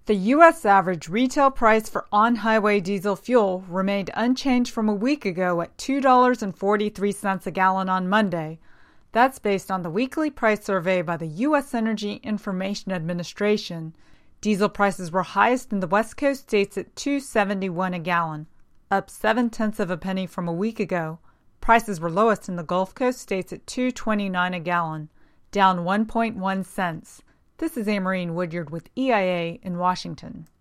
The U.S. average retail price for on-highway diesel fuel remained unchanged from a week ago at $2.43 a gallon on Monday. That's based on the weekly price survey by the U.S. Energy Information Administration. Diesel prices were highest in the West Coast states at $2.71 a gallon, up 0.7 of a penny from a week ago. Prices were lowest in the Gulf Coast states at $2.29 a gallon, down 1.1 cents. This is Amarine Woodyard with EIA in Washington.